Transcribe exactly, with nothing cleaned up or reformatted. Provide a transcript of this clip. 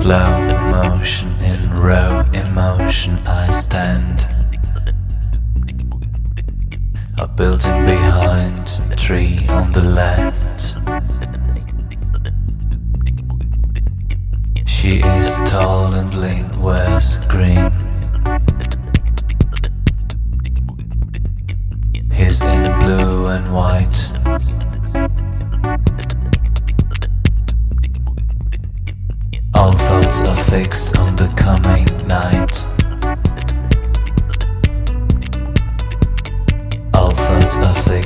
slow motion, in raw emotion I stand. A building behind, a tree on the left. She is tall and lean, wears green. He's in blue and white. All thoughts are fixed on the coming night. All thoughts are fixed.